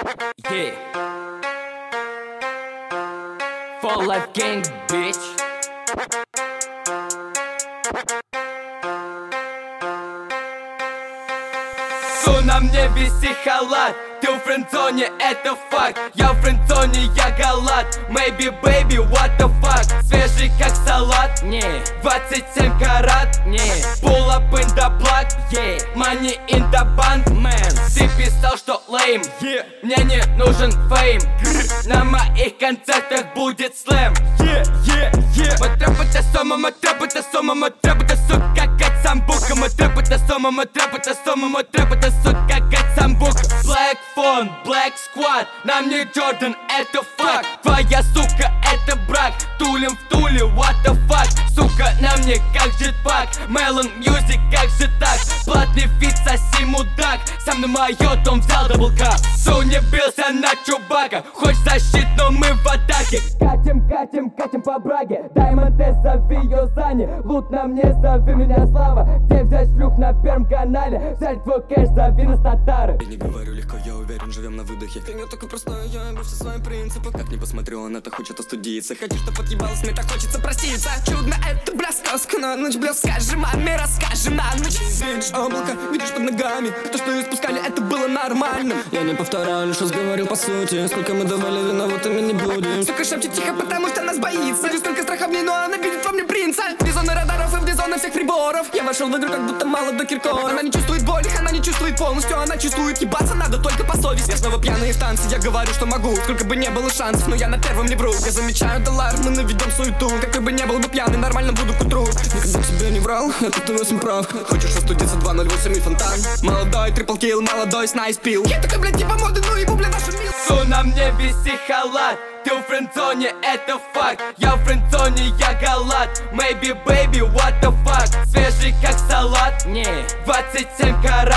Yeah. For life gang, bitch. На мне висит халат. Ты в френдзоне, это факт. Я в френдзоне, я галат. Maybe baby, what the fuck. Свежий как салат, не 27 карат, не pull up in the block, yeah. Money in the bank, man. Ты писал, что lame, yeah. Мне не нужен фейм. На моих концертах будет слэм, yeah, yeah, yeah. Мой трэп это сома, мой трэп это сома, мой трэп это сука, как самбука. Мой трэп это сома, мой трэп это сома, мой трэп это сука, как самбука. Black phone, black squad. На мне Jordan, это факт. Твоя сука, это брак. Тулим в туле, what the fuck. Сука, на мне как джетпак. Melon Music, как же так. Платный фит, соси мудак. Сам на моё дом взял даблкап. Су не бился на Чубака. Хочешь защит, но мы в атаке. Катим, катим, катим по браге. Diamond S, зови её Зани. Лут на мне, зови меня Слава. Где взять шлюх на первом канале? Взять твой кэш, зови нас татары. Я не говорю легко, я уверен, живем на выдохе. Ты не такой простой, я ему все свои принципы. Как не посмотрю, он это хочет остудиться. Хочешь, что подъебалась, мне так хочется проститься. Чудно, это бля сказка на ночь. Бля, скажи маме, расскажем на ночь. Видишь облако, видишь под ногами. То, что испускали, это было нормально. Я не повторяю, лишь раз говорил по сути. Сколько мы давали виноватыми не будем. Сука шепчет тихо, потому что нас боится. Вижу столько страха в ней, но она видит во мне принца. Вне зоны радаров и вне зоны всех приборов. Я вошел в игру, как будто мало до Киркорова. Она не чувствует боли, она не чувствует полностью. Она чувствует, ебаться надо только по совести. Я снова пьяный в танце, я говорю, что могу. Сколько бы не было шансов, но я на первом не вру. Я замечаю доллар, мы наведем суету. Какой бы не был бы пьяный, нормально буду к утру. Никогда тебе не врал, это ты 8 прав. Хочешь остудиться 208 и фонтан. Молодой трипл килл, молодой снайс пил. Я такой, блядь, типа моды, ну ебу, блядь, нашу мил. Су на мне висит халат. Ты в френдзоне, это факт. Я в френдзоне, я галат. Maybe baby, what the fuck. Свежий как салат, не 27 карат.